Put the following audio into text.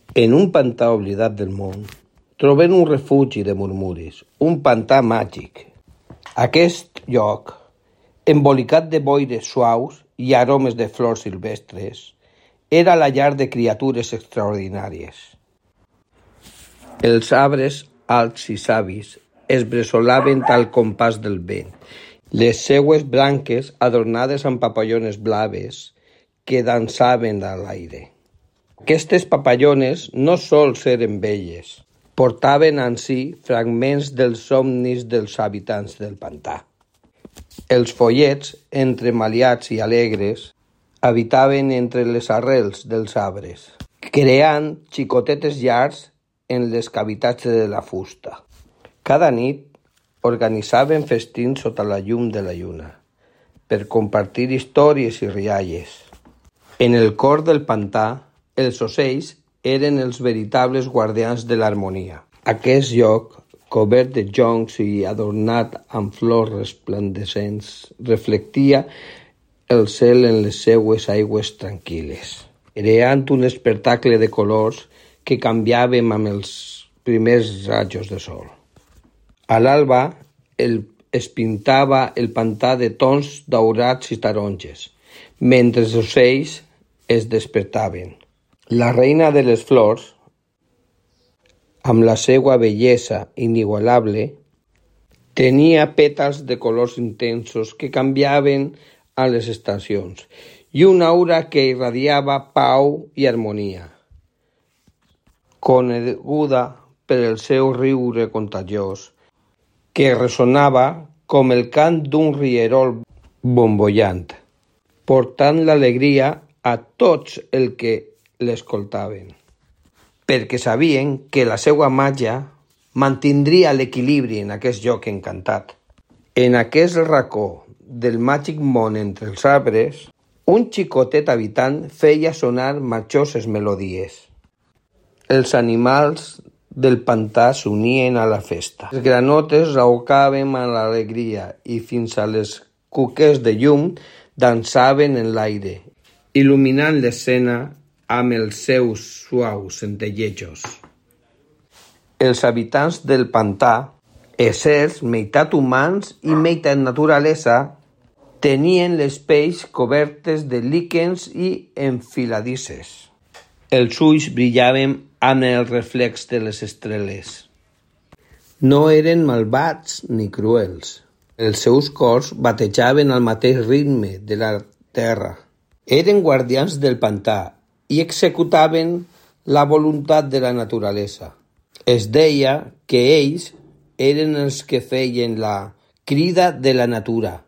En un pantà oblidat del món, trobem un refugi de murmuris, un pantà màgic. Aquest lloc, embolicat de boires suaus i aromes de flors silvestres, era la llar de criatures extraordinàries. Els arbres alts i savis es bressolaven al compàs del vent, les seues branques adornades amb papallones blaves que dansaven a l'aire. Aquestes papallones no sols eren belles, portaven en si fragments dels somnis dels habitants del pantà. Els follets, entremaliats i alegres, habitaven entre les arrels dels arbres, creant xicotetes llars en les cavitats de la fusta. Cada nit organitzaven festins sota la llum de la lluna, per compartir històries i rialles. En el cor del pantà, els ocells eren els veritables guardians de l'harmonia. Aquest lloc, cobert de joncs i adornat amb flors resplendents, reflectia el cel en les seues aigües tranquil·les, creant un espectacle de colors que canviàvem amb els primers rajos de sol. A l'alba es pintava el pantà de tons daurats i taronges, mentre els ocells es despertaven. La reina de les flors, amb la seva bellesa inigualable, tenia pètals de colors intensos que canviaven a les estacions i una aura que irradiava pau i harmonia. Coneguda per el seu riure contagiós, que ressonava com el cant d'un rierol bombollant, portant l'alegria a tots els que l'escoltaven, perquè sabien que la seva màgia mantindria l'equilibri en aquest lloc encantat. En aquest racó del màgic món entre els arbres, un xicotet habitant feia sonar marxoses melodies. Els animals del pantà s'unien a la festa. Les granotes raucaven amb l'alegria i fins a les cuques de llum dansaven en l'aire, il·luminant l'escena amb els seus suaus centellejos. Els habitants del pantà, éssers meitat humans i meitat naturalesa, tenien les pells cobertes de líquens i enfiladisses. Els ulls brillaven amb el reflex de les estrelles. No eren malvats ni cruels. Els seus cors batejaven al mateix ritme de la terra. Eren guardians del pantà i executaven la voluntat de la naturalesa. Es deia que ells eren els que feien la crida de la natura,